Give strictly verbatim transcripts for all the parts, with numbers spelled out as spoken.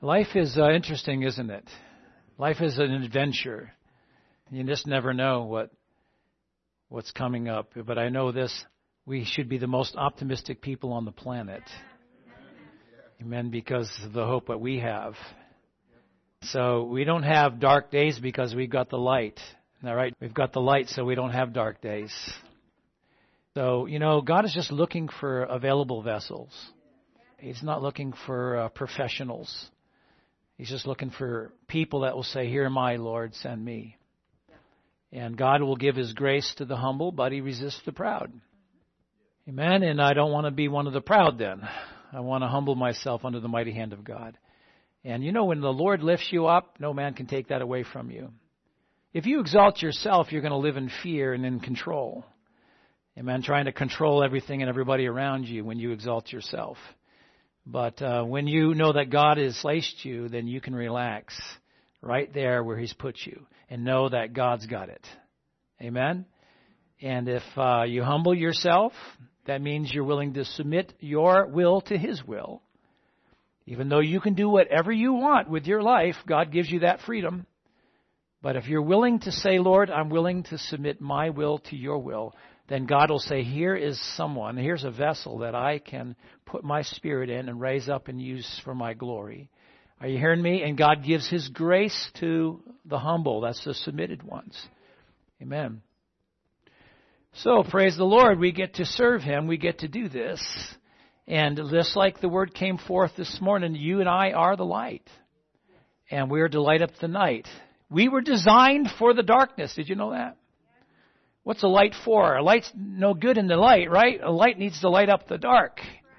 Life is uh, interesting, isn't it? Life is an adventure. You just never know what what's coming up. But I know this, we should be the most optimistic people on the planet. Amen, because of the hope that we have. So we don't have dark days because we've got the light. All right, we've got the light, so we don't have dark days. So, you know, God is just looking for available vessels. He's not looking for uh, professionals. He's just looking for people that will say, "Here am I, Lord, send me." And God will give His grace to the humble, but He resists the proud. Amen. And I don't want to be one of the proud then. I want to humble myself under the mighty hand of God. And you know, when the Lord lifts you up, no man can take that away from you. If you exalt yourself, you're going to live in fear and in control. Amen. Trying to control everything and everybody around you when you exalt yourself. But uh, when you know that God has placed you, then you can relax right there where He's put you and know that God's got it. Amen? And if uh, you humble yourself, that means you're willing to submit your will to His will. Even though you can do whatever you want with your life, God gives you that freedom. But if you're willing to say, "Lord, I'm willing to submit my will to your will," then God will say, "Here is someone, here's a vessel that I can put my Spirit in and raise up and use for my glory." Are you hearing me? And God gives His grace to the humble. That's the submitted ones. Amen. So, praise the Lord, we get to serve Him. We get to do this. And just like the word came forth this morning, you and I are the light. And we are to light up the night. We were designed for the darkness. Did you know that? What's a light for? A light's no good in the light, right? A light needs to light up the dark.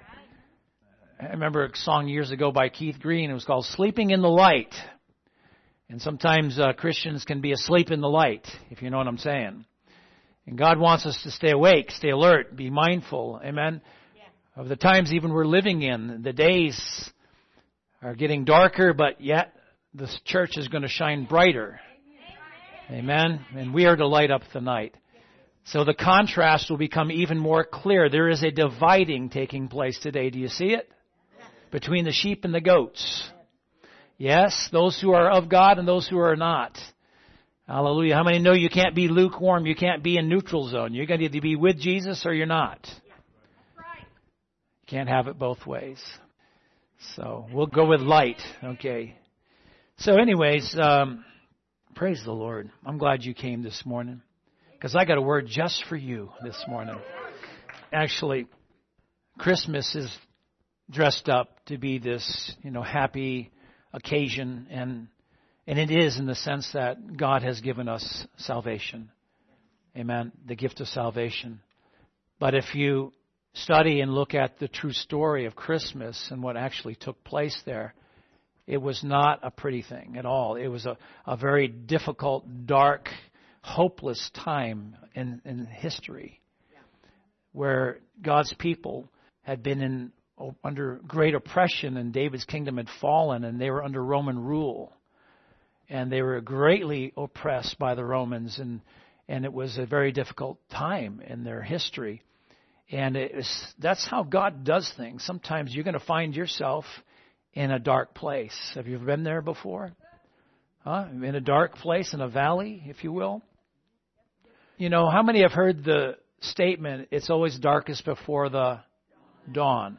I remember a song years ago by Keith Green. It was called "Sleeping in the Light." And sometimes uh, Christians can be asleep in the light, if you know what I'm saying. And God wants us to stay awake, stay alert, be mindful, amen, yeah. of the times even we're living in. The days are getting darker, but yet the church is going to shine brighter. Amen. And we are to light up the night. So the contrast will become even more clear. There is a dividing taking place today. Do you see it? Between the sheep and the goats. Yes, those who are of God and those who are not. Hallelujah. How many know you can't be lukewarm? You can't be in neutral zone. You're going to either be with Jesus or you're not. You can't have it both ways. So we'll go with light. Okay. So anyways, um, praise the Lord. I'm glad you came this morning. Because I got a word just for you this morning. Actually, Christmas is dressed up to be this, you know, happy occasion. And and it is in the sense that God has given us salvation. Amen. The gift of salvation. But if you study and look at the true story of Christmas and what actually took place there, it was not a pretty thing at all. It was a, a very difficult, dark, hopeless time in, in history where God's people had been in under great oppression and David's kingdom had fallen and they were under Roman rule. And they were greatly oppressed by the Romans, and, and it was a very difficult time in their history. And it was, that's how God does things. Sometimes you're going to find yourself in a dark place. Have you ever been there before? Huh? In a dark place, in a valley, if you will. You know, how many have heard the statement, "It's always darkest before the dawn"?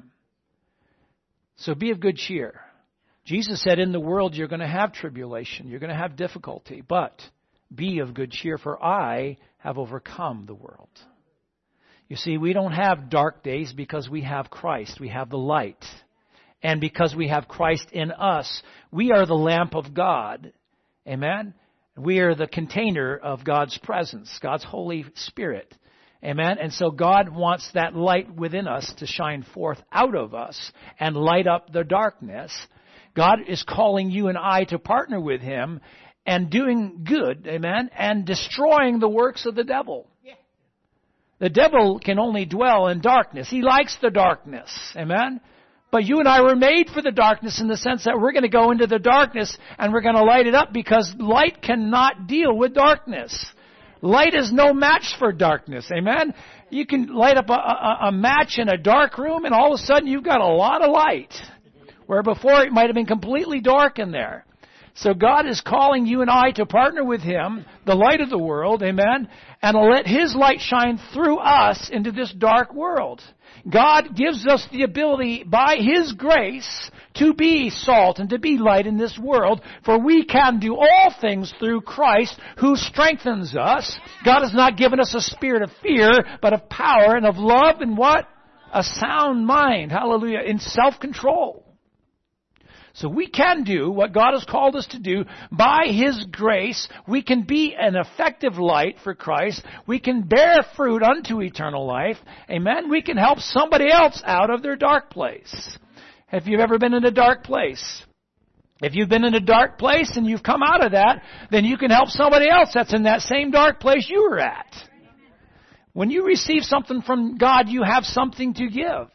So be of good cheer. Jesus said, in the world you're going to have tribulation, you're going to have difficulty, but be of good cheer, for I have overcome the world. You see, we don't have dark days because we have Christ. We have the light. And because we have Christ in us, we are the lamp of God. Amen? We are the container of God's presence, God's Holy Spirit. Amen? And so God wants that light within us to shine forth out of us and light up the darkness. God is calling you and I to partner with Him and doing good, amen, and destroying the works of the devil. Yeah. The devil can only dwell in darkness. He likes the darkness, amen. But you and I were made for the darkness in the sense that we're going to go into the darkness and we're going to light it up because light cannot deal with darkness. Light is no match for darkness, amen. You can light up a, a, a match in a dark room and all of a sudden you've got a lot of light. where before it might have been completely dark in there. So God is calling you and I to partner with Him, the light of the world, amen, and to let His light shine through us into this dark world. God gives us the ability by His grace to be salt and to be light in this world, for we can do all things through Christ who strengthens us. God has not given us a spirit of fear, but of power and of love and what? A sound mind. Hallelujah. In self-control. So we can do what God has called us to do by His grace. We can be an effective light for Christ. We can bear fruit unto eternal life. Amen. We can help somebody else out of their dark place. Have you ever been in a dark place? If you've been in a dark place and you've come out of that, then you can help somebody else that's in that same dark place you were at. When you receive something from God, you have something to give.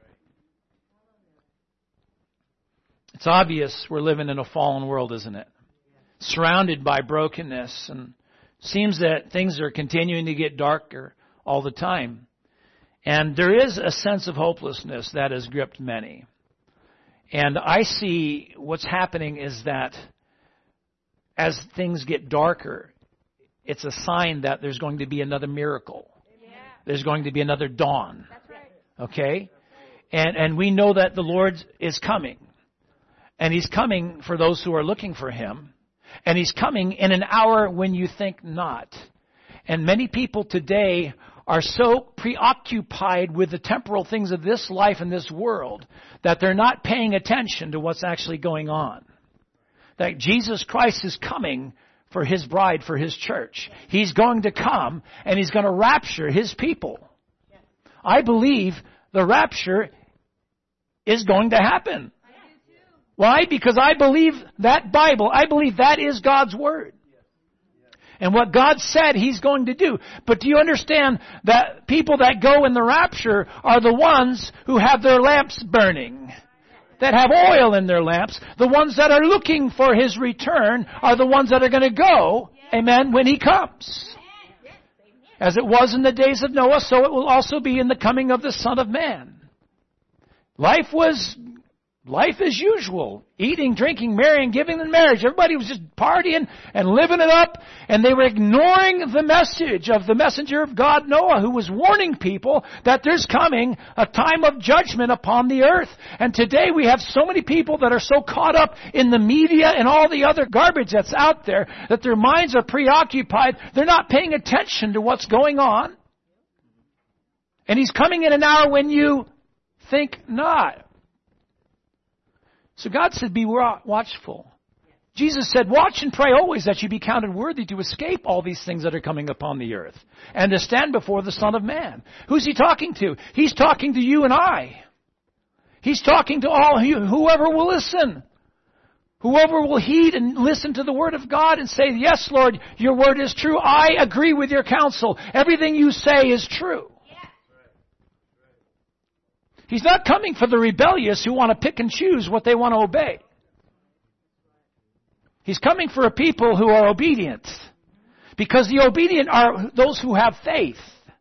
It's obvious we're living in a fallen world, isn't it? Surrounded by brokenness, and seems that things are continuing to get darker all the time. And there is a sense of hopelessness that has gripped many. And I see what's happening is that as things get darker, it's a sign that there's going to be another miracle. There's going to be another dawn. Okay? And and we know that the Lord is coming. And He's coming for those who are looking for Him. And He's coming in an hour when you think not. And many people today are so preoccupied with the temporal things of this life and this world that they're not paying attention to what's actually going on. That Jesus Christ is coming for His bride, for His church. He's going to come and He's going to rapture His people. I believe the rapture is going to happen. Why? Because I believe that Bible, I believe that is God's Word. And what God said He's going to do. But do you understand that people that go in the rapture are the ones who have their lamps burning? That have oil in their lamps. The ones that are looking for His return are the ones that are going to go, amen, when He comes. As it was in the days of Noah, so it will also be in the coming of the Son of Man. Life was... Life as usual. Eating, drinking, marrying, giving in marriage. Everybody was just partying and living it up. And they were ignoring the message of the messenger of God, Noah, who was warning people that there's coming a time of judgment upon the earth. And today we have so many people that are so caught up in the media and all the other garbage that's out there that their minds are preoccupied. They're not paying attention to what's going on. And He's coming in an hour when you think not. So God said, be watchful. Jesus said, watch and pray always that you be counted worthy to escape all these things that are coming upon the earth and to stand before the Son of Man. Who's He talking to? He's talking to you and I. He's talking to all whoever will listen. Whoever will heed and listen to the Word of God and say, yes, Lord, your Word is true. I agree with your counsel. Everything you say is true. He's not coming for the rebellious who want to pick and choose what they want to obey. He's coming for a people who are obedient. Because the obedient are those who have faith.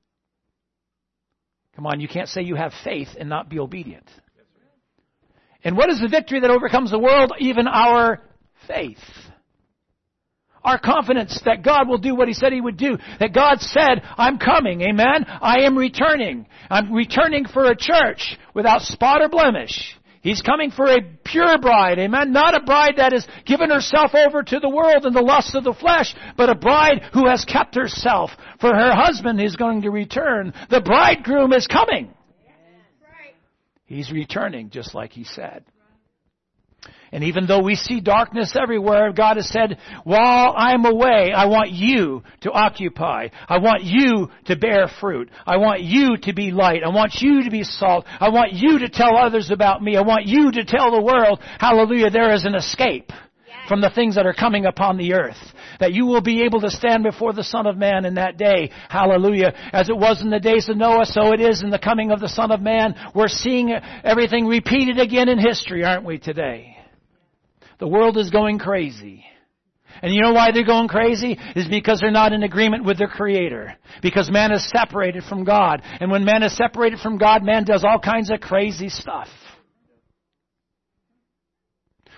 Come on, you can't say you have faith and not be obedient. And what is the victory that overcomes the world? Even our faith. Our confidence that God will do what He said He would do. That God said, I'm coming, amen? I am returning. I'm returning for a church without spot or blemish. He's coming for a pure bride, amen? Not a bride that has given herself over to the world and the lusts of the flesh, but a bride who has kept herself, for her husband is going to return. The bridegroom is coming. He's returning just like He said. And even though we see darkness everywhere, God has said, while I'm away, I want you to occupy. I want you to bear fruit. I want you to be light. I want you to be salt. I want you to tell others about me. I want you to tell the world, hallelujah, there is an escape from the things that are coming upon the earth. That you will be able to stand before the Son of Man in that day. Hallelujah. As it was in the days of Noah, so it is in the coming of the Son of Man. We're seeing everything repeated again in history, aren't we, today? The world is going crazy. And you know why they're going crazy? Is because they're not in agreement with their Creator. Because man is separated from God. And when man is separated from God, man does all kinds of crazy stuff.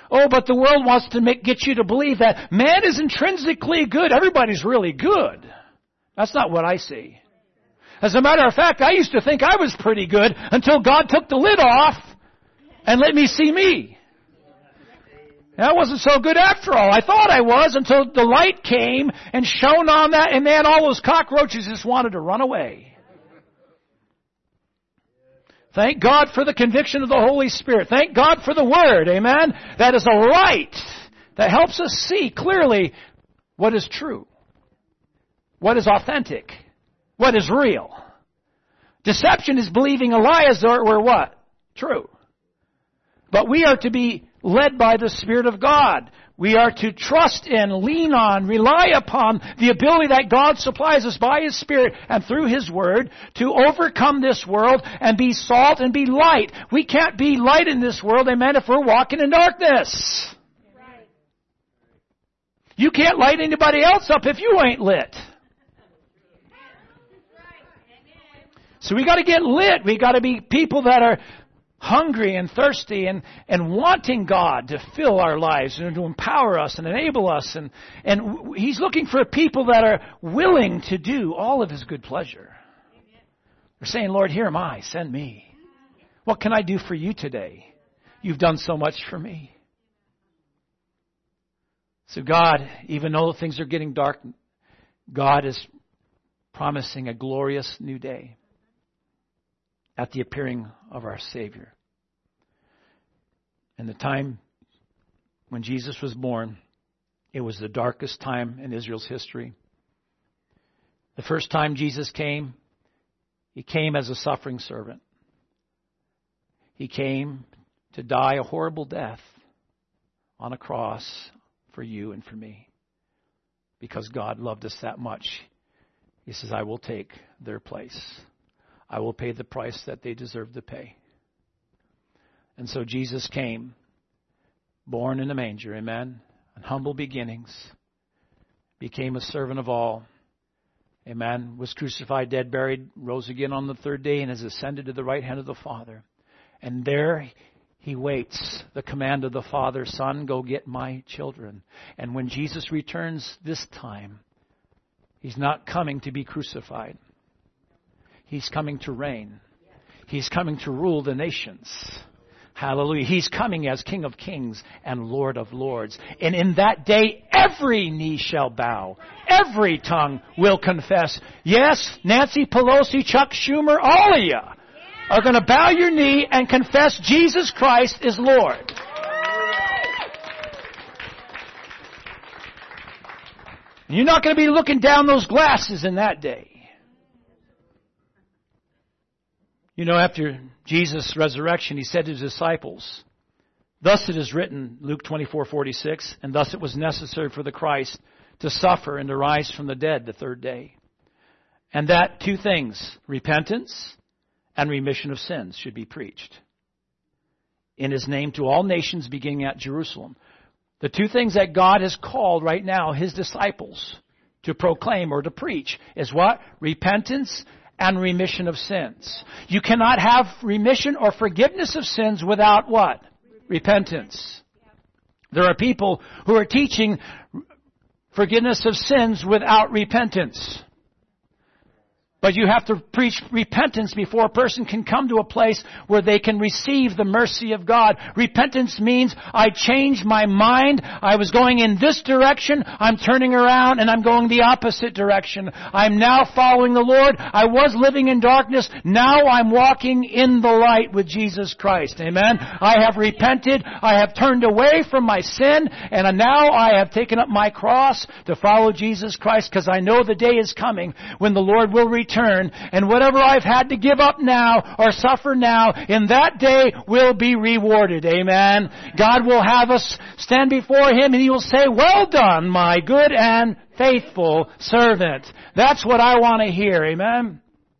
Oh, but the world wants to make, get you to believe that man is intrinsically good. Everybody's really good. That's not what I see. As a matter of fact, I used to think I was pretty good until God took the lid off and let me see me. I wasn't so good after all. I thought I was until the light came and shone on that, and man, all those cockroaches just wanted to run away. Thank God for the conviction of the Holy Spirit. Thank God for the Word, amen? That is a light that helps us see clearly what is true, what is authentic, what is real. Deception is believing a lie as though it were what? True. But we are to be led by the Spirit of God. We are to trust in, lean on, rely upon the ability that God supplies us by His Spirit and through His Word to overcome this world and be salt and be light. We can't be light in this world, amen, if we're walking in darkness. Right. You can't light anybody else up if you ain't lit. So we got to get lit. We got to be people that are hungry and thirsty and, and wanting God to fill our lives and to empower us and enable us. And, and He's looking for people that are willing to do all of His good pleasure. They're saying, Lord, here am I. Send me. What can I do for you today? You've done so much for me. So God, even though things are getting dark, God is promising a glorious new day at the appearing of our Savior. And the time when Jesus was born, it was the darkest time in Israel's history. The first time Jesus came, He came as a suffering servant. He came to die a horrible death on a cross for you and for me. Because God loved us that much. He says, I will take their place. I will pay the price that they deserve to pay. And so Jesus came, born in a manger, amen, in humble beginnings, became a servant of all, amen, was crucified, dead, buried, rose again on the third day, and has ascended to the right hand of the Father. And there He waits the command of the Father, Son, go get my children. And when Jesus returns this time, He's not coming to be crucified. He's coming to reign. He's coming to rule the nations. Hallelujah. He's coming as King of Kings and Lord of Lords. And in that day, every knee shall bow. Every tongue will confess. Yes, Nancy Pelosi, Chuck Schumer, all of you are going to bow your knee and confess Jesus Christ is Lord. And you're not going to be looking down those glasses in that day. You know, after Jesus' resurrection, He said to His disciples, thus it is written, Luke twenty-four forty-six, and thus it was necessary for the Christ to suffer and to rise from the dead the third day. And that two things, repentance and remission of sins, should be preached in His name to all nations beginning at Jerusalem. The two things that God has called right now His disciples to proclaim or to preach is what? Repentance and remission of sins. You cannot have remission or forgiveness of sins without what? Repentance. There are people who are teaching forgiveness of sins without repentance. But you have to preach repentance before a person can come to a place where they can receive the mercy of God. Repentance means I changed my mind. I was going in this direction. I'm turning around and I'm going the opposite direction. I'm now following the Lord. I was living in darkness. Now I'm walking in the light with Jesus Christ. Amen. I have repented. I have turned away from my sin. And now I have taken up my cross to follow Jesus Christ, because I know the day is coming when the Lord will return. And whatever I've had to give up now or suffer now, in that day will be rewarded. Amen. God will have us stand before Him and He will say, well done, my good and faithful servant. That's what I want to hear. Amen.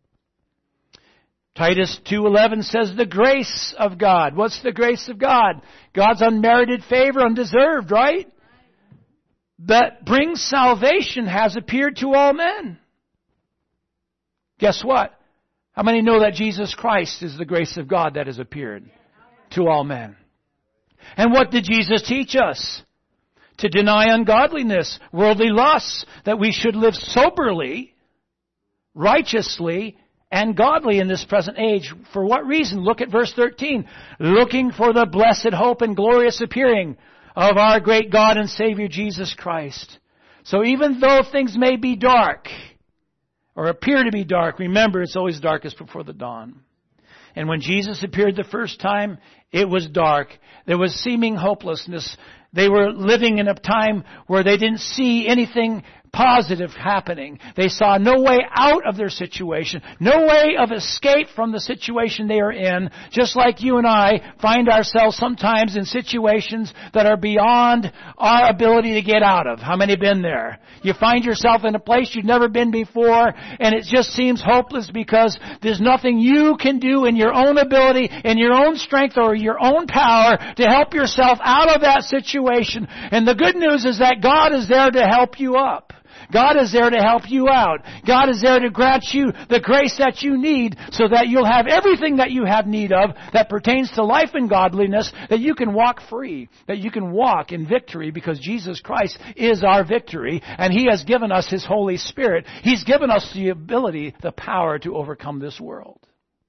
Titus two eleven says the grace of God. What's the grace of God? God's unmerited favor, undeserved, right? That brings salvation has appeared to all men. Guess what? How many know that Jesus Christ is the grace of God that has appeared to all men? And what did Jesus teach us? To deny ungodliness, worldly lusts, that we should live soberly, righteously, and godly in this present age. For what reason? Look at verse thirteen. Looking for the blessed hope and glorious appearing of our great God and Savior Jesus Christ. So even though things may be dark, or appear to be dark, remember it's always darkest before the dawn. And when Jesus appeared the first time, it was dark. There was seeming hopelessness. They were living in a time where they didn't see anything positive happening. They saw no way out of their situation, no way of escape from the situation they are in, just like you and I find ourselves sometimes in situations that are beyond our ability to get out of. How many have been there? You find yourself in a place you've never been before, and it just seems hopeless because there's nothing you can do in your own ability, in your own strength, or your own power to help yourself out of that situation. And the good news is that God is there to help you up. God is there to help you out. God is there to grant you the grace that you need so that you'll have everything that you have need of that pertains to life and godliness, that you can walk free, that you can walk in victory because Jesus Christ is our victory and He has given us His Holy Spirit. He's given us the ability, the power to overcome this world.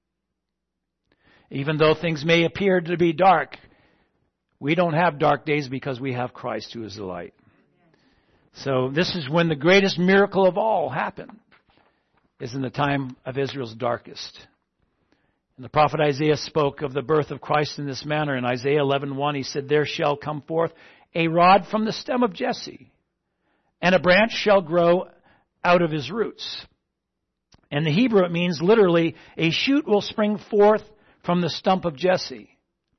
Even though things may appear to be dark, we don't have dark days because we have Christ who is the light. So this is when the greatest miracle of all happened, is in the time of Israel's darkest. And the prophet Isaiah spoke of the birth of Christ in this manner. In Isaiah eleven one, he said, "There shall come forth a rod from the stem of Jesse, and a branch shall grow out of his roots." In the Hebrew, it means literally, a shoot will spring forth from the stump of Jesse.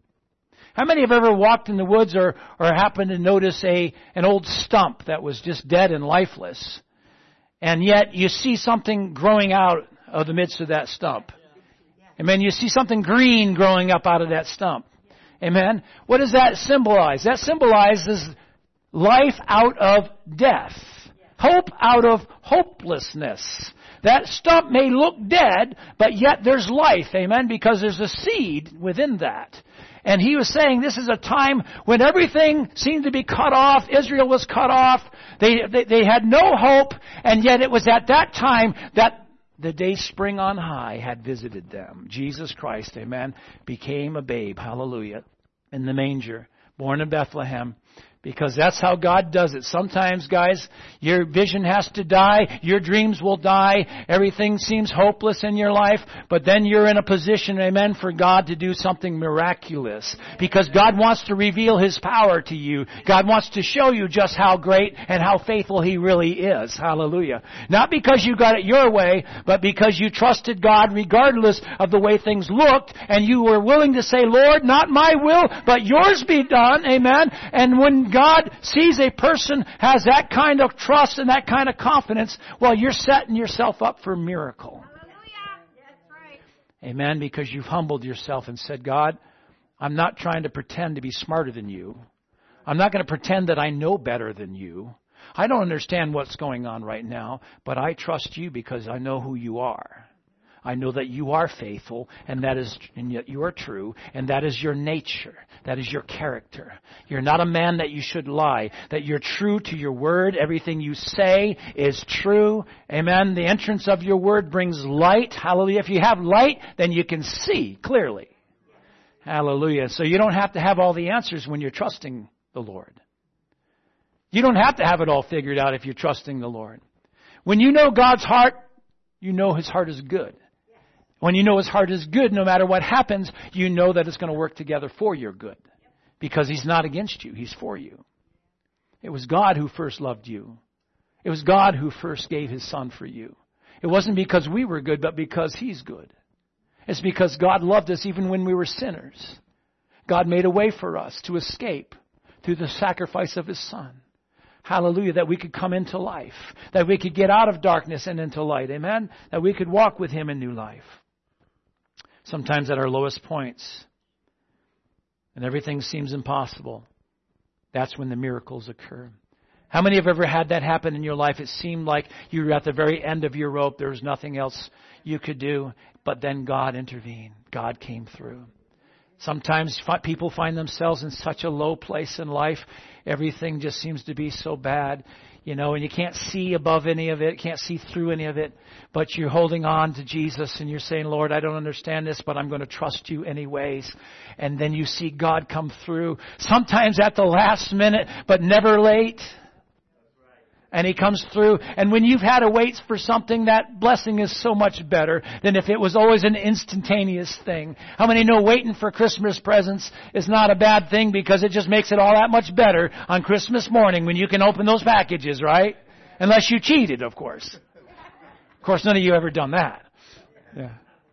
How many have ever walked in the woods or, or happened to notice a an old stump that was just dead and lifeless? And yet you see something growing out of the midst of that stump. Amen. You see something green growing up out of that stump. Amen. What does that symbolize? That symbolizes life out of death. Hope out of hopelessness. That stump may look dead, but yet there's life. Amen. Because there's a seed within that. And he was saying this is a time when everything seemed to be cut off. Israel was cut off. They, they, they had no hope. And yet it was at that time that the day spring on high had visited them. Jesus Christ, amen, became a babe, hallelujah, in the manger, born in Bethlehem. Because that's how God does it. Sometimes, guys, your vision has to die. Your dreams will die. Everything seems hopeless in your life. But then you're in a position, amen, for God to do something miraculous. Because God wants to reveal His power to you. God wants to show you just how great and how faithful He really is. Hallelujah. Not because you got it your way, but because you trusted God regardless of the way things looked. And you were willing to say, "Lord, not my will, but yours be done." Amen. And when God sees a person has that kind of trust and that kind of confidence, well, you're setting yourself up for a miracle. Hallelujah. That's right. Amen. Because you've humbled yourself and said, "God, I'm not trying to pretend to be smarter than you. I'm not going to pretend that I know better than you. I don't understand what's going on right now, but I trust you because I know who you are. I know that you are faithful, and that is, and yet you are true, and that is your nature. That is your character. You're not a man that you should lie. That you're true to your word. Everything you say is true. Amen. The entrance of your word brings light. Hallelujah. If you have light, then you can see clearly. Hallelujah. So you don't have to have all the answers when you're trusting the Lord. You don't have to have it all figured out if you're trusting the Lord. When you know God's heart, you know His heart is good. When you know His heart is good, no matter what happens, you know that it's going to work together for your good. Because He's not against you. He's for you. It was God who first loved you. It was God who first gave His Son for you. It wasn't because we were good, but because He's good. It's because God loved us even when we were sinners. God made a way for us to escape through the sacrifice of His Son. Hallelujah, that we could come into life. That we could get out of darkness and into light. Amen? That we could walk with Him in new life. Sometimes at our lowest points, and everything seems impossible, that's when the miracles occur. How many have ever had that happen in your life? It seemed like you were at the very end of your rope. There was nothing else you could do. But then God intervened. God came through. Sometimes fi- people find themselves in such a low place in life. Everything just seems to be so bad, you know, and you can't see above any of it, can't see through any of it, but you're holding on to Jesus and you're saying, Lord, I don't understand this, but I'm going to trust you anyways. And then you see God come through, sometimes at the last minute, but never late. And He comes through. And when you've had to wait for something, that blessing is so much better than if it was always an instantaneous thing. How many know waiting for Christmas presents is not a bad thing, because it just makes it all that much better on Christmas morning when you can open those packages, right? Unless you cheated, of course. Of course, none of you ever done that. Yeah.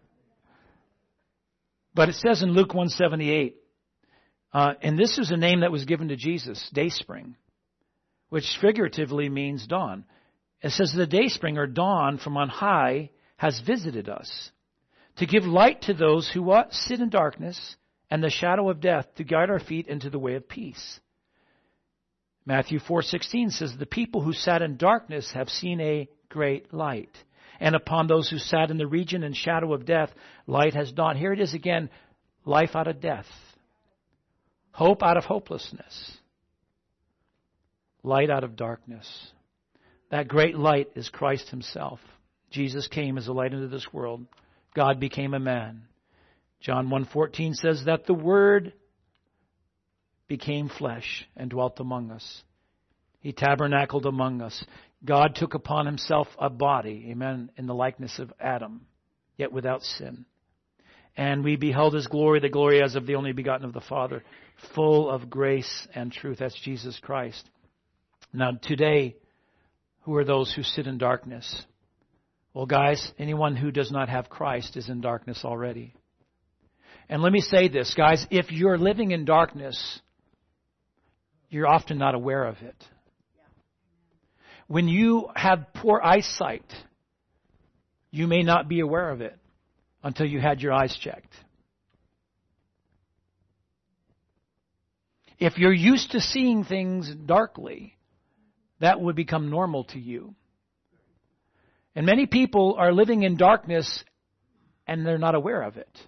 But it says in Luke one seventy-eight, uh, and this is a name that was given to Jesus, Dayspring, which figuratively means dawn. It says the dayspring, or dawn from on high, has visited us to give light to those who what? Sit in darkness and the shadow of death, to guide our feet into the way of peace. Matthew four sixteen says the people who sat in darkness have seen a great light. And upon those who sat in the region and shadow of death, light has dawned. Here it is again, life out of death. Hope out of hopelessness. Light out of darkness. That great light is Christ Himself. Jesus came as a light into this world. God became a man. John one fourteen says that the Word became flesh and dwelt among us. He tabernacled among us. God took upon Himself a body, amen, in the likeness of Adam, yet without sin. And we beheld His glory, the glory as of the only begotten of the Father, full of grace and truth. That's Jesus Christ. Now, today, who are those who sit in darkness? Well, guys, anyone who does not have Christ is in darkness already. And let me say this, guys, if you're living in darkness, you're often not aware of it. When you have poor eyesight, you may not be aware of it until you had your eyes checked. If you're used to seeing things darkly, that would become normal to you. And many people are living in darkness and they're not aware of it.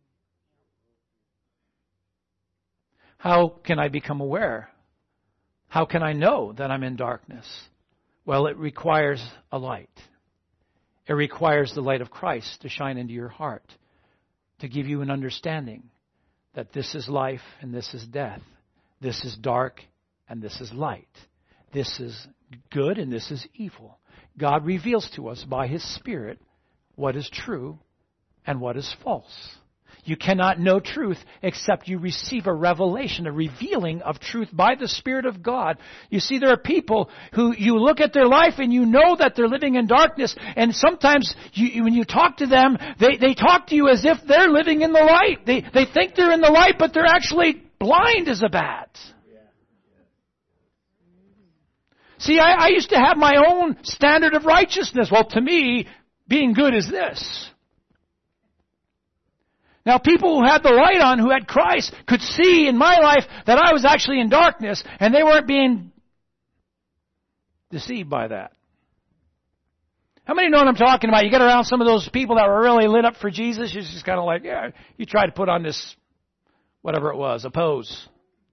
How can I become aware? How can I know that I'm in darkness? Well, it requires a light. It requires the light of Christ to shine into your heart, to give you an understanding that this is life and this is death. This is dark and this is light. This is good and this is evil. God reveals to us by His Spirit what is true and what is false. You cannot know truth except you receive a revelation, a revealing of truth by the Spirit of God. You see, there are people who you look at their life and you know that they're living in darkness. And sometimes you, when you talk to them, they, they talk to you as if they're living in the light. They, they think they're in the light, but they're actually blind as a bat. See, I, I used to have my own standard of righteousness. Well, to me, being good is this. Now, people who had the light on, who had Christ, could see in my life that I was actually in darkness, and they weren't being deceived by that. How many know what I'm talking about? You get around some of those people that were really lit up for Jesus, you're just kind of like, yeah, you try to put on this, whatever it was, a pose.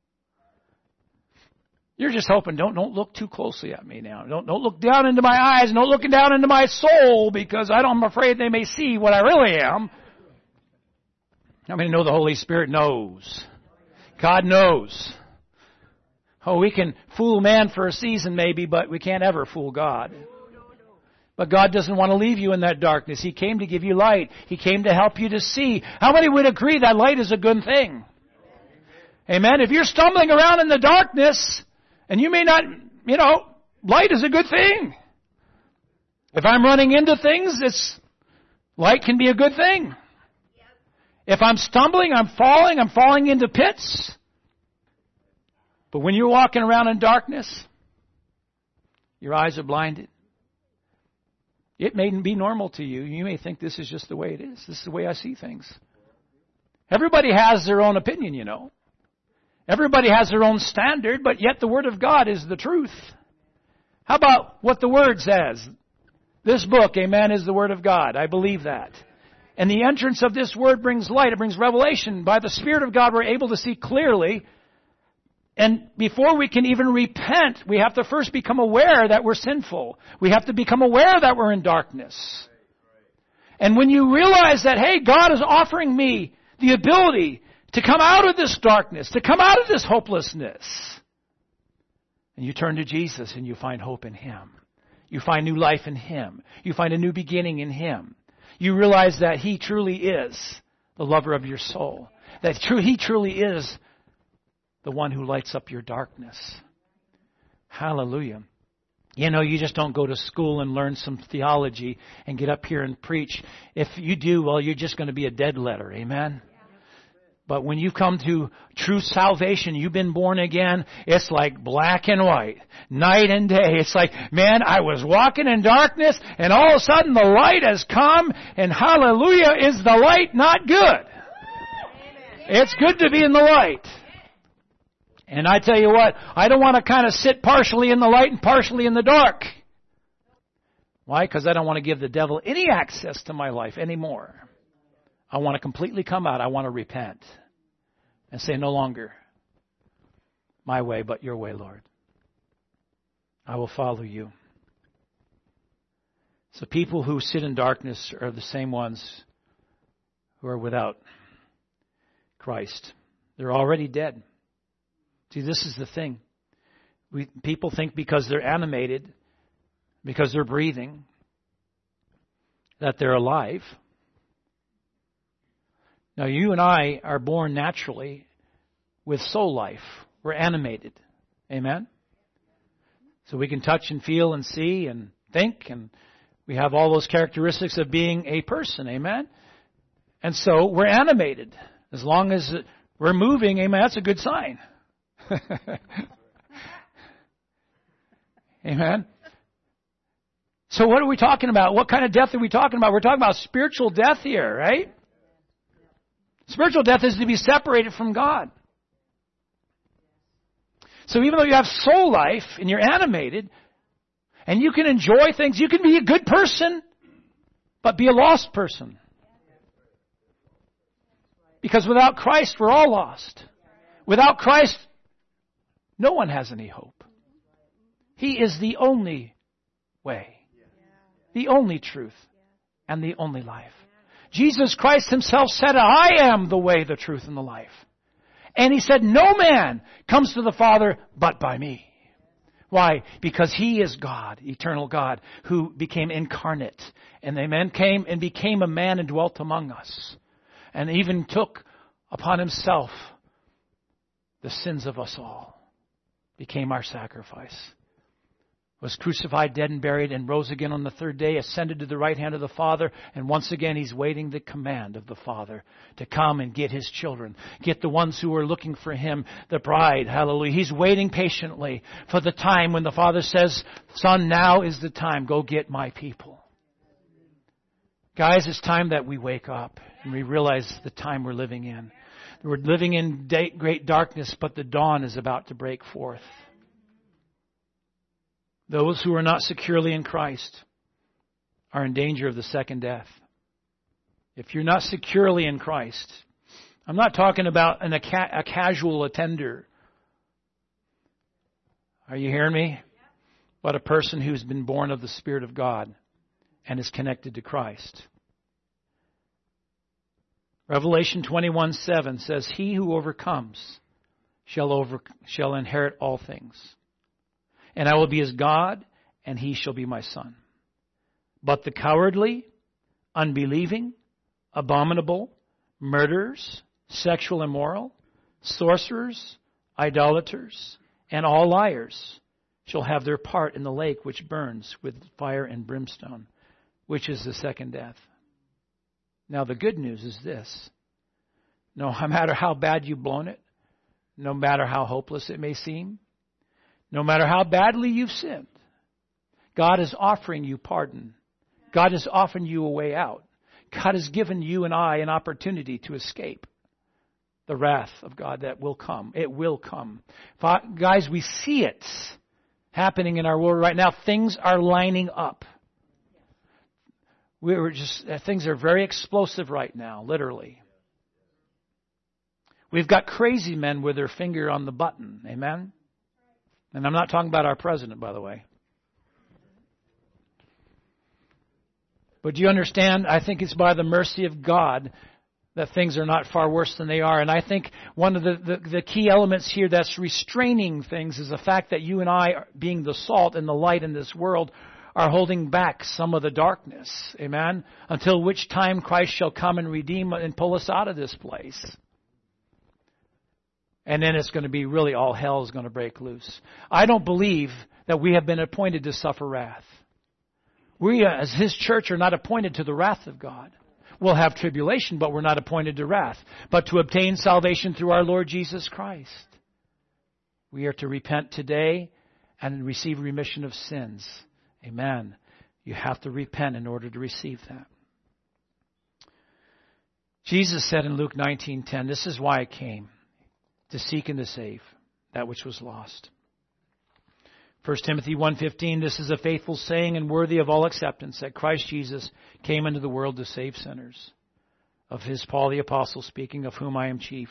You're just hoping, don't don't look too closely at me now. Don't don't look down into my eyes, and don't look down into my soul, because I don't, I'm afraid they may see what I really am. How many know the Holy Spirit knows? God knows. Oh, we can fool man for a season maybe, but we can't ever fool God. But God doesn't want to leave you in that darkness. He came to give you light. He came to help you to see. How many would agree that light is a good thing? Amen. If you're stumbling around in the darkness, and you may not, you know, light is a good thing. If I'm running into things, it's light can be a good thing. If I'm stumbling, I'm falling, I'm falling into pits. But when you're walking around in darkness, your eyes are blinded. It may be normal to you. You may think this is just the way it is. This is the way I see things. Everybody has their own opinion, you know. Everybody has their own standard, but yet the Word of God is the truth. How about what the Word says? This book, amen, is the Word of God. I believe that. And the entrance of this word brings light. It brings revelation. By the Spirit of God, we're able to see clearly. And before we can even repent, we have to first become aware that we're sinful. We have to become aware that we're in darkness. And when you realize that, hey, God is offering me the ability to come out of this darkness, to come out of this hopelessness, and you turn to Jesus and you find hope in Him. You find new life in Him. You find a new beginning in Him. You realize that He truly is the lover of your soul. That He truly is the one who lights up your darkness. Hallelujah. You know, you just don't go to school and learn some theology and get up here and preach. If you do, well, you're just going to be a dead letter. Amen? But when you come to true salvation, you've been born again, it's like black and white, night and day. It's like, man, I was walking in darkness, and all of a sudden the light has come, and hallelujah, is the light not good? It's good to be in the light. And I tell you what, I don't want to kind of sit partially in the light and partially in the dark. Why? Because I don't want to give the devil any access to my life anymore. I want to completely come out. I want to repent and say, no longer my way, but your way, Lord. I will follow you. So people who sit in darkness are the same ones who are without Christ. They're already dead. See, this is the thing. We, people think because they're animated, because they're breathing, that they're alive. Now, you and I are born naturally with soul life. We're animated. Amen? So we can touch and feel and see and think, and we have all those characteristics of being a person. Amen? And so we're animated. As long as we're moving, amen, that's a good sign. Amen? So what are we talking about? What kind of death are we talking about? We're talking about spiritual death here, right? Spiritual death is to be separated from God. So even though you have soul life and you're animated and you can enjoy things, you can be a good person, but be a lost person. Because without Christ, we're all lost. Without Christ, no one has any hope. He is the only way, the only truth, and the only life. Jesus Christ Himself said, I am the way, the truth, and the life. And He said, no man comes to the Father but by me. Why? Because He is God, eternal God, who became incarnate. And the man came and became a man and dwelt among us. And even took upon Himself the sins of us all. Became our sacrifice. Was crucified, dead, and buried, and rose again on the third day, ascended to the right hand of the Father, and once again He's waiting the command of the Father to come and get His children, get the ones who are looking for Him, the bride, hallelujah. He's waiting patiently for the time when the Father says, Son, now is the time, go get my people. Guys, it's time that we wake up and we realize the time we're living in. We're living in great darkness, but the dawn is about to break forth. Those who are not securely in Christ are in danger of the second death. If you're not securely in Christ, I'm not talking about an, a, ca- a casual attender. Are you hearing me? But a person who's been born of the Spirit of God and is connected to Christ. Revelation twenty-one seven says, He who overcomes shall over shall inherit all things. And I will be his God, and he shall be my son. But the cowardly, unbelieving, abominable, murderers, sexual immoral, sorcerers, idolaters, and all liars shall have their part in the lake which burns with fire and brimstone, which is the second death. Now the good news is this. No matter how bad you've blown it, no matter how hopeless it may seem, no matter how badly you've sinned, God is offering you pardon. God is offering you a way out. God has given you and I an opportunity to escape the wrath of God that will come. It will come. Guys, we see it happening in our world right now. Things are lining up. We were just, things are very explosive right now, literally. We've got crazy men with their finger on the button. Amen? And I'm not talking about our president, by the way. But do you understand? I think it's by the mercy of God that things are not far worse than they are. And I think one of the, the, the key elements here that's restraining things is the fact that you and I, being the salt and the light in this world, are holding back some of the darkness. Amen? Until which time Christ shall come and redeem and pull us out of this place. And then it's going to be really all hell is going to break loose. I don't believe that we have been appointed to suffer wrath. We, as His church, are not appointed to the wrath of God. We'll have tribulation, but we're not appointed to wrath, but to obtain salvation through our Lord Jesus Christ. We are to repent today and receive remission of sins. Amen. You have to repent in order to receive that. Jesus said in Luke nineteen ten, "This is why I came, to seek and to save that which was lost." First Timothy one fifteen, "This is a faithful saying and worthy of all acceptance, that Christ Jesus came into the world to save sinners. Of His Paul the Apostle speaking, of whom I am chief."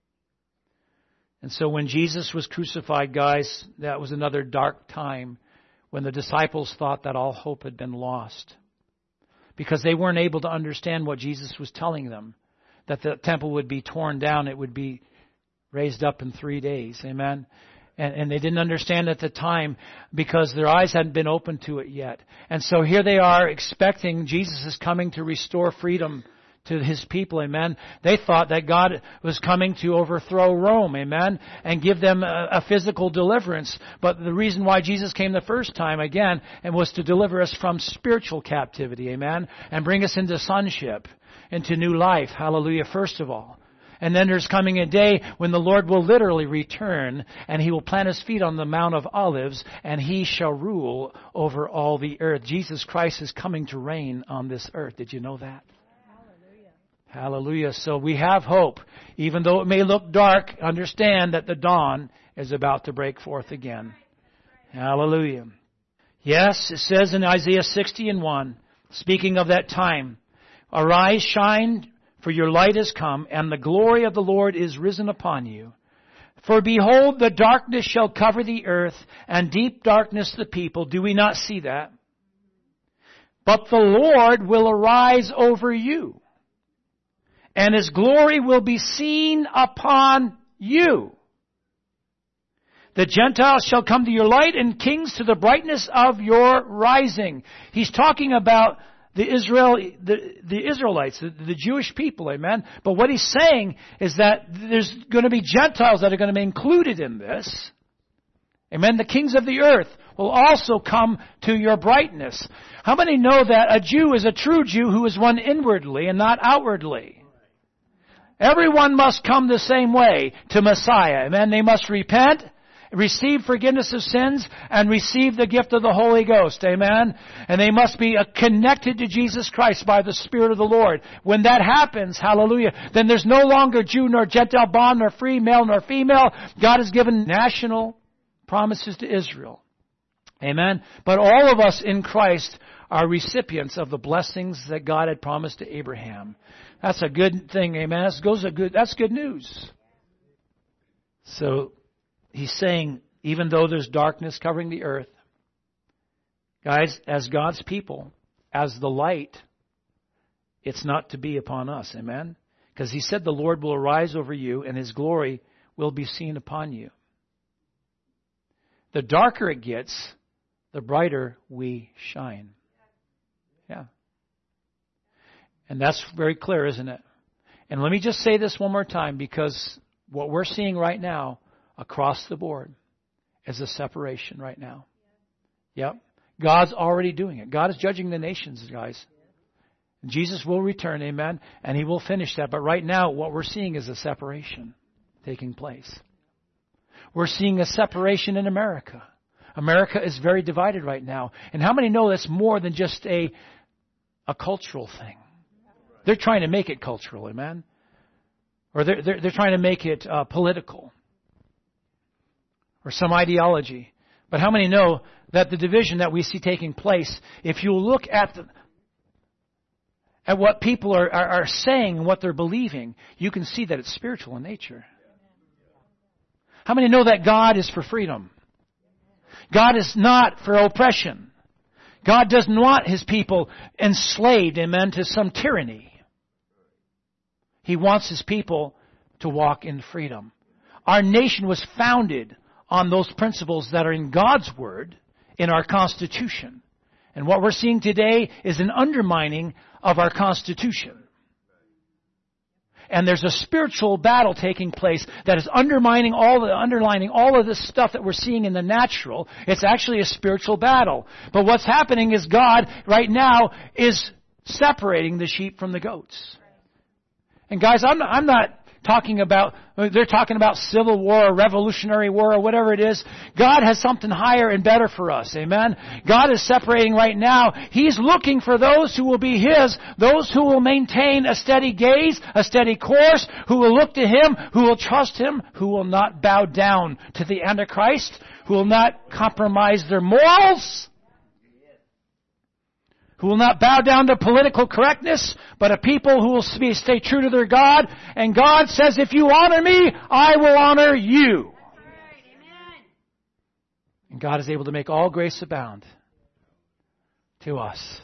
And so when Jesus was crucified, guys, that was another dark time when the disciples thought that all hope had been lost. Because they weren't able to understand what Jesus was telling them. That the temple would be torn down, it would be raised up in three days. Amen? And, and they didn't understand at the time because their eyes hadn't been opened to it yet. And so here they are expecting Jesus is coming to restore freedom to His people. Amen. They thought that God was coming to overthrow Rome. Amen. And give them a, a physical deliverance. But the reason why Jesus came the first time again and was to deliver us from spiritual captivity. Amen. And bring us into sonship, into new life. Hallelujah. First of all. And then there's coming a day when the Lord will literally return and He will plant His feet on the Mount of Olives and He shall rule over all the earth. Jesus Christ is coming to reign on this earth. Did you know that? Hallelujah. Hallelujah. So we have hope. Even though it may look dark, understand that the dawn is about to break forth again. Hallelujah. Yes, it says in Isaiah sixty and one, speaking of that time, "Arise, shine, for your light is come, and the glory of the Lord is risen upon you. For behold, the darkness shall cover the earth, and deep darkness the people." Do we not see that? "But the Lord will arise over you, and His glory will be seen upon you. The Gentiles shall come to your light, and kings to the brightness of your rising." He's talking about The Israel, the, the Israelites, the, the Jewish people, amen. But what he's saying is that there's going to be Gentiles that are going to be included in this. Amen. The kings of the earth will also come to your brightness. How many know that a Jew is a true Jew who is one inwardly and not outwardly? Everyone must come the same way to Messiah. Amen. They must repent, receive forgiveness of sins, and receive the gift of the Holy Ghost. Amen? And they must be connected to Jesus Christ by the Spirit of the Lord. When that happens, hallelujah, then there's no longer Jew nor Gentile, bond nor free, male nor female. God has given national promises to Israel. Amen? But all of us in Christ are recipients of the blessings that God had promised to Abraham. That's a good thing. Amen? That's, goes a good, that's good news. So, He's saying, even though there's darkness covering the earth, guys, as God's people, as the light, it's not to be upon us. Amen? Because He said the Lord will arise over you and His glory will be seen upon you. The darker it gets, the brighter we shine. Yeah. And that's very clear, isn't it? And let me just say this one more time, because what we're seeing right now across the board is a separation right now. Yep. God's already doing it. God is judging the nations, guys. Jesus will return, amen, and He will finish that. But right now, what we're seeing is a separation taking place. We're seeing a separation in America. America is very divided right now. And how many know that's more than just a, a cultural thing? They're trying to make it cultural, amen? Or they're, they're, they're trying to make it uh, political. Or some ideology. But how many know that the division that we see taking place, if you look at the, at what people are, are, are saying and what they're believing, you can see that it's spiritual in nature. How many know that God is for freedom? God is not for oppression. God doesn't want His people enslaved, amen, to some tyranny. He wants His people to walk in freedom. Our nation was founded on those principles that are in God's Word, in our Constitution. And what we're seeing today is an undermining of our Constitution. And there's a spiritual battle taking place that is undermining all the, underlining all of this stuff that we're seeing in the natural. It's actually a spiritual battle. But what's happening is God right now is separating the sheep from the goats. And guys, I'm not, I'm not talking about, they're talking about civil war or revolutionary war or whatever it is. God has something higher and better for us. Amen? God is separating right now. He's looking for those who will be His, those who will maintain a steady gaze, a steady course, who will look to Him, who will trust Him, who will not bow down to the Antichrist, who will not compromise their morals, who will not bow down to political correctness, but a people who will stay true to their God. And God says, if you honor me, I will honor you. That's right. Amen. And God is able to make all grace abound to us.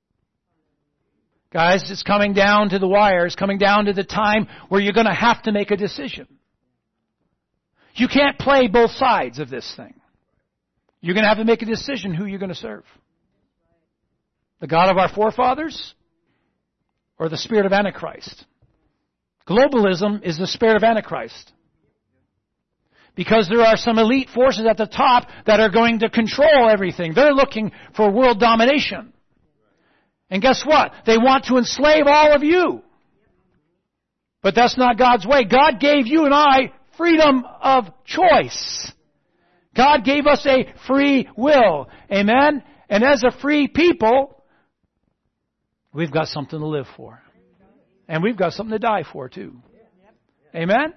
Guys, it's coming down to the wire. It's coming down to the time where you're going to have to make a decision. You can't play both sides of this thing. You're going to have to make a decision who you're going to serve. The God of our forefathers or the spirit of Antichrist? Globalism is the spirit of Antichrist. Because there are some elite forces at the top that are going to control everything. They're looking for world domination. And guess what? They want to enslave all of you. But that's not God's way. God gave you and I freedom of choice. God gave us a free will. Amen? And as a free people, we've got something to live for. And we've got something to die for, too. Amen?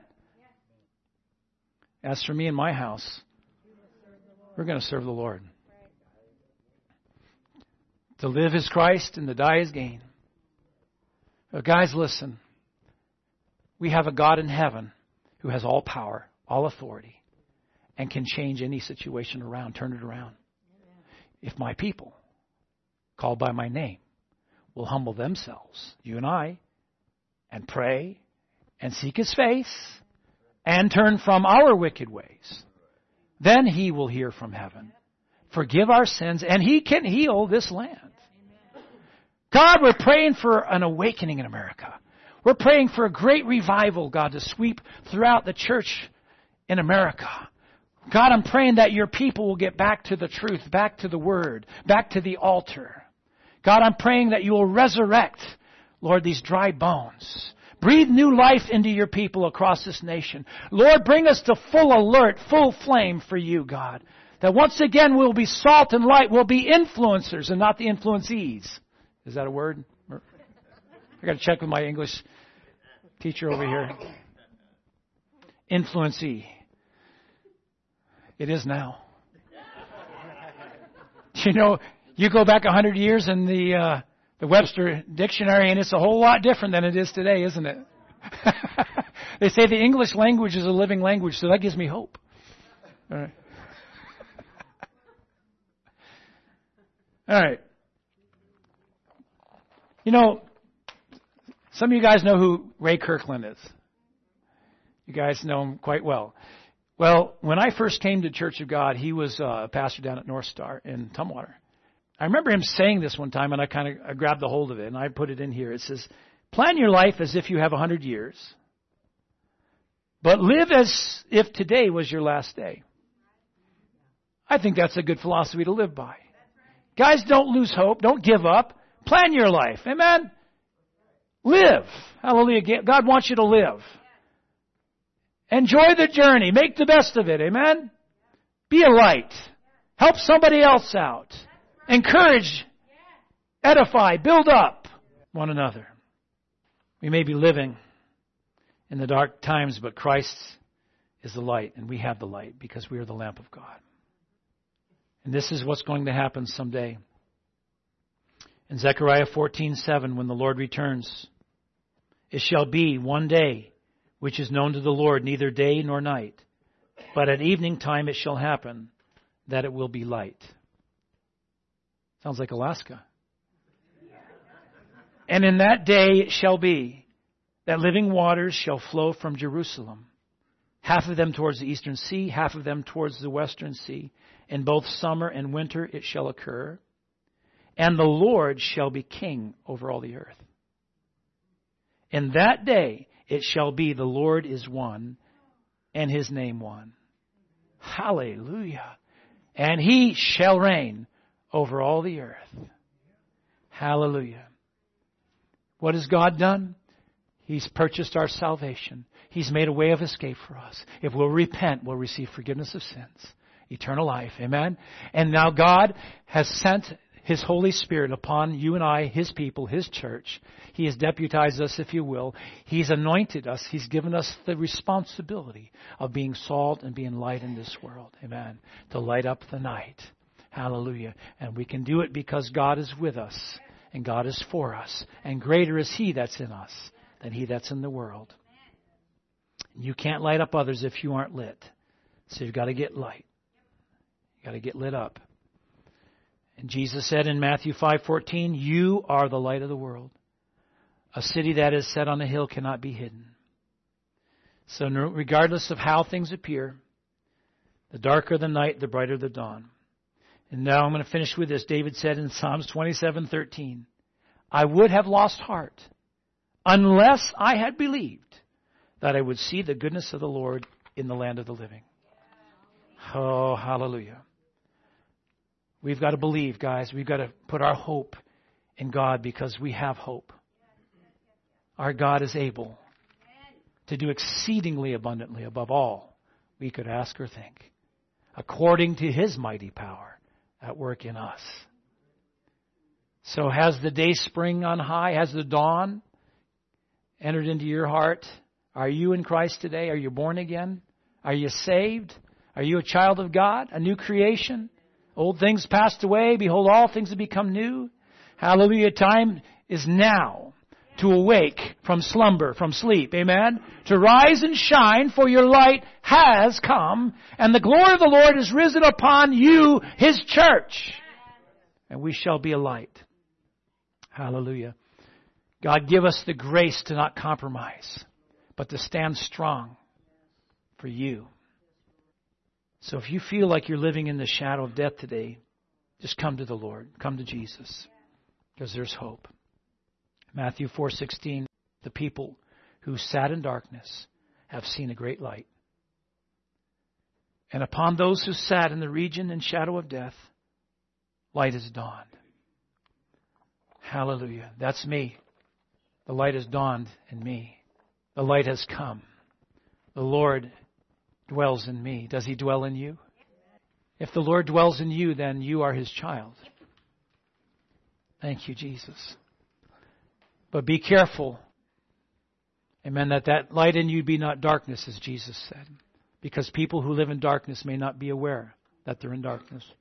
As for me and my house, we're going to serve the Lord. To live is Christ and to die is gain. But guys, listen. We have a God in heaven who has all power, all authority, and can change any situation around, turn it around. If my people, called by my name, will humble themselves, you and I, and pray and seek His face and turn from our wicked ways, then He will hear from heaven, forgive our sins, and He can heal this land. God, we're praying for an awakening in America. We're praying for a great revival, God, to sweep throughout the church in America. God, I'm praying that your people will get back to the truth, back to the Word, back to the altar. God, I'm praying that you will resurrect, Lord, these dry bones. Breathe new life into your people across this nation. Lord, bring us to full alert, full flame for you, God. That once again we'll be salt and light. We'll be influencers and not the influencees. Is that a word? I got to check with my English teacher over here. Influencee. It is now. You know, you go back a hundred years in the uh, the Webster Dictionary, and it's a whole lot different than it is today, isn't it? They say the English language is a living language, so that gives me hope. All right. All right. You know, some of you guys know who Ray Kirkland is. You guys know him quite well. Well, when I first came to Church of God, he was a pastor down at North Star in Tumwater. I remember him saying this one time, and I kind of I grabbed a hold of it, and I put it in here. It says, plan your life as if you have a hundred years, but live as if today was your last day. I think that's a good philosophy to live by. Guys, don't lose hope. Don't give up. Plan your life. Amen? Live. Hallelujah. God wants you to live. Enjoy the journey. Make the best of it. Amen? Be a light. Help somebody else out. Encourage, edify, build up one another. We may be living in the dark times, but Christ is the light, and we have the light because we are the lamp of God. And this is what's going to happen someday. In Zechariah fourteen seven, when the Lord returns, it shall be one day which is known to the Lord, neither day nor night. But at evening time it shall happen that it will be light. Sounds like Alaska. And in that day it shall be that living waters shall flow from Jerusalem, half of them towards the eastern sea, half of them towards the western sea. In both summer and winter it shall occur. And the Lord shall be king over all the earth. In that day it shall be the Lord is one, and his name one. Hallelujah. And he shall reign over all the earth. Hallelujah. What has God done? He's purchased our salvation. He's made a way of escape for us. If we'll repent, we'll receive forgiveness of sins, eternal life. Amen. And now God has sent His Holy Spirit upon you and I, His people, His church. He has deputized us, if you will. He's anointed us. He's given us the responsibility of being salt and being light in this world. Amen. To light up the night. Hallelujah. And we can do it because God is with us and God is for us. And greater is He that's in us than he that's in the world. You can't light up others if you aren't lit. So you've got to get light. You've got to get lit up. And Jesus said in Matthew five fourteen, you are the light of the world. A city that is set on a hill cannot be hidden. So regardless of how things appear, the darker the night, the brighter the dawn. And now I'm going to finish with this. David said in Psalms twenty-seven thirteen, I would have lost heart unless I had believed that I would see the goodness of the Lord in the land of the living. Oh, hallelujah. We've got to believe, guys. We've got to put our hope in God because we have hope. Our God is able to do exceedingly abundantly above all we could ask or think, according to His mighty power at work in us. So has the day spring on high? Has the dawn entered into your heart? Are you in Christ today? Are you born again? Are you saved? Are you a child of God? A new creation? Old things passed away. Behold, all things have become new. Hallelujah. Time is now to awake from slumber, from sleep. Amen. To rise and shine, for your light has come, and the glory of the Lord is risen upon you, His church. And we shall be a light. Hallelujah. God, give us the grace to not compromise, but to stand strong for you. So if you feel like you're living in the shadow of death today, just come to the Lord. Come to Jesus, because there's hope. Matthew four sixteen, the people who sat in darkness have seen a great light. And upon those who sat in the region and shadow of death, light has dawned. Hallelujah. That's me. The light has dawned in me. The light has come. The Lord dwells in me. Does He dwell in you? If the Lord dwells in you, then you are His child. Thank you, Jesus. But be careful, amen, that that light in you be not darkness, as Jesus said. Because people who live in darkness may not be aware that they're in darkness.